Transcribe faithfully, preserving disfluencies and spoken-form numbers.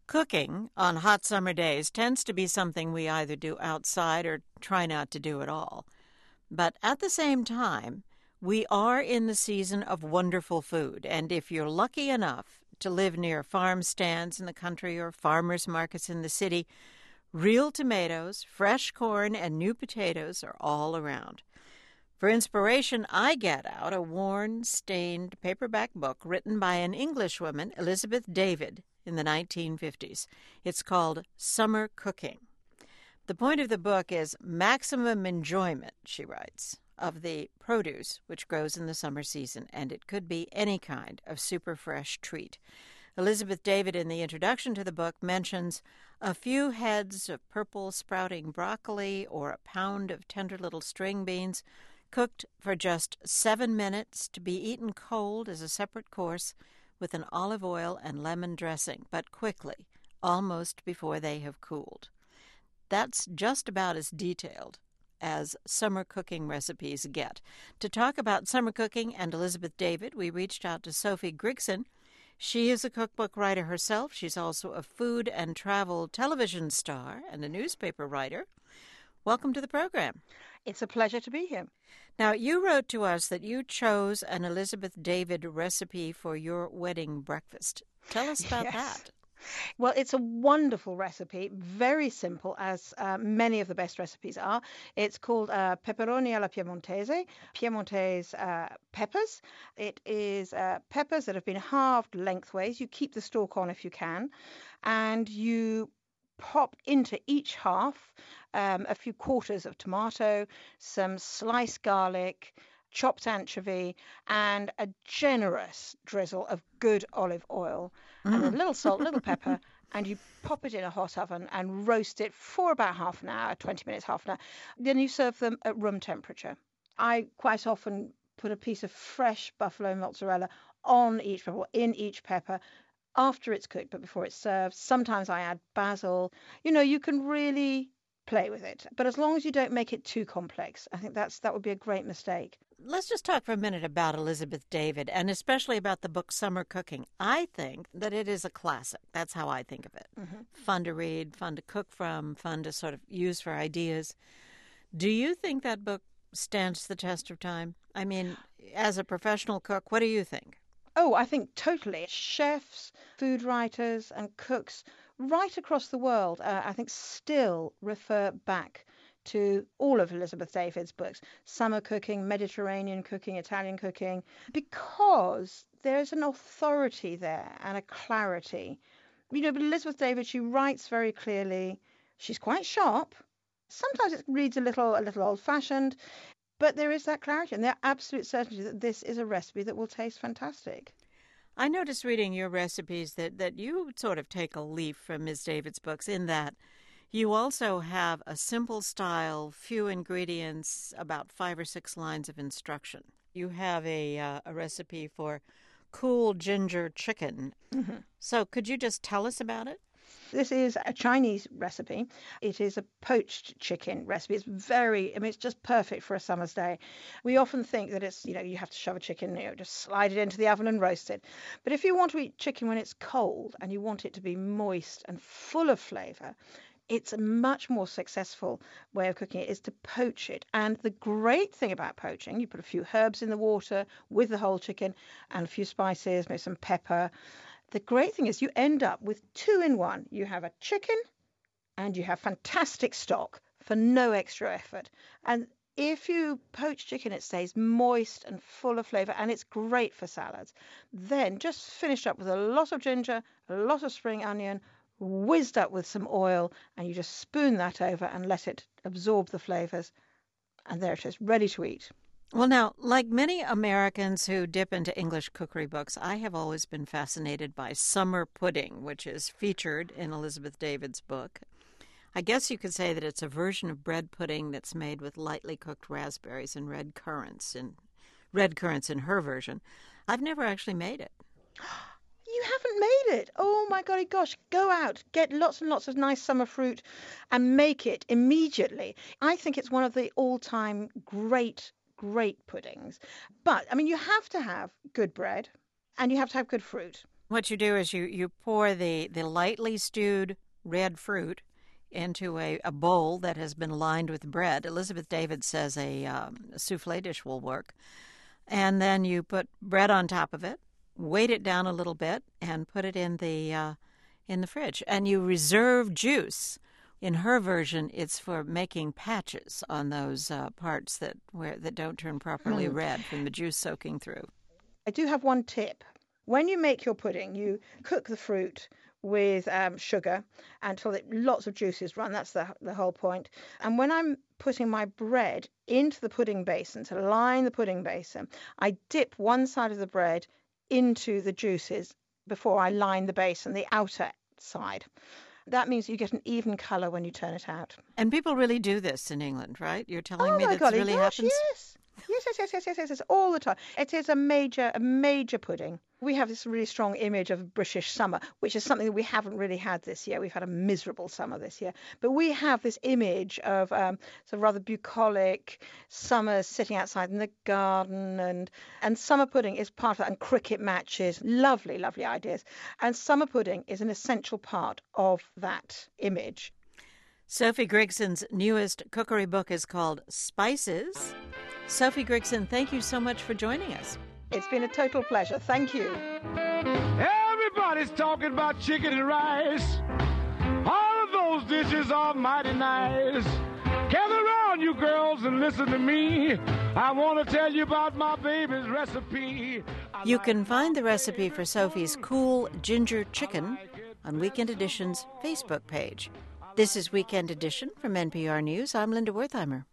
Cooking on hot summer days tends to be something we either do outside or try not to do at all. But at the same time, we are in the season of wonderful food, and if you're lucky enough to live near farm stands in the country or farmers markets in the city, real tomatoes, fresh corn, and new potatoes are all around. For inspiration, I get out a worn, stained paperback book written by an Englishwoman, Elizabeth David, in the nineteen fifties. It's called Summer Cooking. The point of the book is maximum enjoyment, she writes, of the produce which grows in the summer season, and it could be any kind of super fresh treat. Elizabeth David, in the introduction to the book, mentions a few heads of purple sprouting broccoli or a pound of tender little string beans cooked for just seven minutes to be eaten cold as a separate course with an olive oil and lemon dressing, but quickly, almost before they have cooled. That's just about as detailed as summer cooking recipes get. To talk about summer cooking and Elizabeth David, we reached out to Sophie Grigson. She is a cookbook writer herself. She's also a food and travel television star and a newspaper writer. Welcome to the program. It's a pleasure to be here. Now, you wrote to us that you chose an Elizabeth David recipe for your wedding breakfast. Tell us about Yes. that. Well, it's a wonderful recipe, very simple, as uh, many of the best recipes are. It's called uh, pepperoni alla piemontese, Piemontese uh, peppers. It is uh, peppers that have been halved lengthways. You keep the stalk on if you can, and you pop into each half um, a few quarters of tomato, some sliced garlic, chopped anchovy, and a generous drizzle of good olive oil, mm. and a little salt, little pepper, and you pop it in a hot oven and roast it for about half an hour, twenty minutes, half an hour. Then you serve them at room temperature. I quite often put a piece of fresh buffalo mozzarella on each pepper, in each pepper, after it's cooked, but before it's served. Sometimes I add basil. You know, you can really play with it, but as long as you don't make it too complex, I think that's that would be a great mistake. Let's just talk for a minute about Elizabeth David, and especially about the book Summer Cooking. I think that it is a classic. That's how I think of it. Mm-hmm. Fun to read, fun to cook from, fun to sort of use for ideas. Do you think that book stands the test of time? I mean, as a professional cook, what do you think? Oh, I think totally. Chefs, food writers, and cooks right across the world, uh, I think, still refer back to all of Elizabeth David's books, summer cooking, Mediterranean cooking, Italian cooking, because there's an authority there and a clarity. You know, but Elizabeth David, she writes very clearly. She's quite sharp. Sometimes it reads a little, a little old-fashioned, but there is that clarity and the absolute certainty that this is a recipe that will taste fantastic. I noticed reading your recipes that, that you sort of take a leaf from Miz David's books in that you also have a simple style, few ingredients, about five or six lines of instruction. You have a, uh, a recipe for cool ginger chicken. Mm-hmm. So could you just tell us about it? This is a Chinese recipe. It is a poached chicken recipe. It's very, I mean, it's just perfect for a summer's day. We often think that it's, you know, you have to shove a chicken, you know, just slide it into the oven and roast it. But if you want to eat chicken when it's cold and you want it to be moist and full of flavor, it's a much more successful way of cooking it is to poach it. And the great thing about poaching, you put a few herbs in the water with the whole chicken and a few spices, maybe some pepper. The great thing is you end up with two in one. You have a chicken and you have fantastic stock for no extra effort. And if you poach chicken, it stays moist and full of flavor, and it's great for salads. Then just finish up with a lot of ginger, a lot of spring onion, whizzed up with some oil, and you just spoon that over and let it absorb the flavors. And there it is, ready to eat. Well, now, like many Americans who dip into English cookery books, I have always been fascinated by summer pudding, which is featured in Elizabeth David's book. I guess you could say that it's a version of bread pudding that's made with lightly cooked raspberries and red currants, and red currants in her version. I've never actually made it. You haven't made it? Oh, my golly gosh. Go out, get lots and lots of nice summer fruit and make it immediately. I think it's one of the all-time great great puddings. But, I mean, you have to have good bread and you have to have good fruit. What you do is you, you pour the, the lightly stewed red fruit into a, a bowl that has been lined with bread. Elizabeth David says a, um, a souffle dish will work. And then you put bread on top of it, weight it down a little bit, and put it in the uh, in the fridge. And you reserve juice. In her version, it's for making patches on those uh, parts that where that don't turn properly Mm. red from the juice soaking through. I do have one tip. When you make your pudding, you cook the fruit with um, sugar until it, lots of juices run. That's the, the whole point. And when I'm putting my bread into the pudding basin to line the pudding basin, I dip one side of the bread into the juices before I line the basin, the outer side. That means you get an even colour when you turn it out. And people really do this in England, right? You're telling Oh me my that golly, really gosh, happens? yes. Yes, yes, yes, yes, yes, yes, yes, all the time. It is a major, a major pudding. We have this really strong image of British summer, which is something that we haven't really had this year. We've had a miserable summer this year. But we have this image of um, sort of rather bucolic summer sitting outside in the garden, and, and summer pudding is part of that, and cricket matches. Lovely, lovely ideas. And summer pudding is an essential part of that image. Sophie Grigson's newest cookery book is called Spices. Sophie Grigson, thank you so much for joining us. It's been a total pleasure. Thank you. Everybody's talking about chicken and rice. All of those dishes are mighty nice. Gather around, you girls, and listen to me. I want to tell you about my baby's recipe. I You like can find the recipe for Sophie's cool ginger chicken on Weekend Edition's Facebook page. This is Weekend Edition from N P R News. I'm Linda Wertheimer.